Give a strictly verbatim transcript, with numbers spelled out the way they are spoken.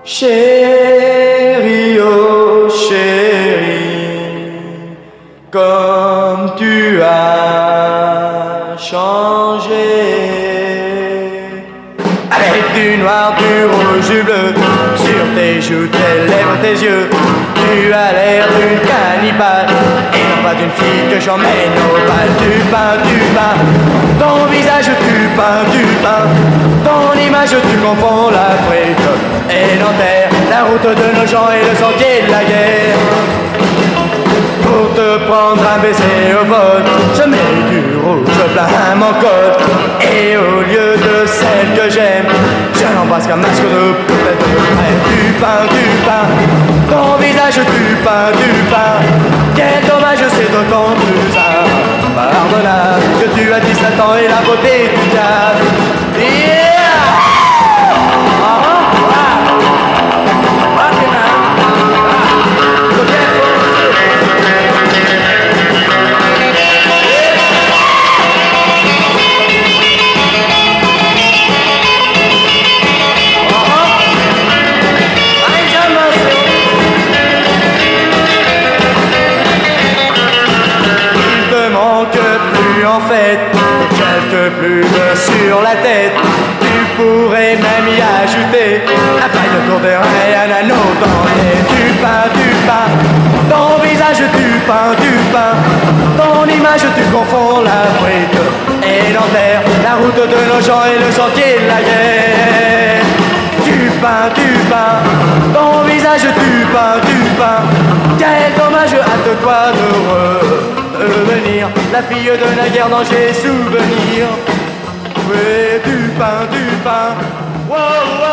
Chérie, oh chérie, comme tu as changé. Avec du noir, du rouge, du bleu, sur tes joues, tes lèvres, tes yeux, tu as l'air d'une cannibale, et non pas d'une fille que j'emmène au bal. Tu peins, tu peins, ton visage tu peins, tu peins, ton image tu confonds l'Afrique et Nanterre, la route de nos gens et le sentier de la guerre. Pour te prendre un baiser au vol, je mets du rouge plein mon col, et au lieu de celle que j'aime, je n'embrasse qu'un masque de poupée de près. Tu peins, tu peins, ton visage tu peins, tu peins, quel dommage c'est d'autant plus impardonnable que tu as dix-sept ans et la beauté du diable. Yeah! En fait, quelques plumes sur la tête, tu pourrais même y ajouter un paille autour des reins et un anneau dans les. Tu peins, tu peins, ton visage tu peins, tu peins, ton image tu confonds l'Afrique et l'enterre, la route de nos gens et le sentier de la guerre. Tu peins, tu peins, ton visage tu peins, tu peins, quel dommage, hâte-toi de revenir, la fille de la guerre dont j'ai souvenir. Oui, tu peins, tu peins, wow, wow.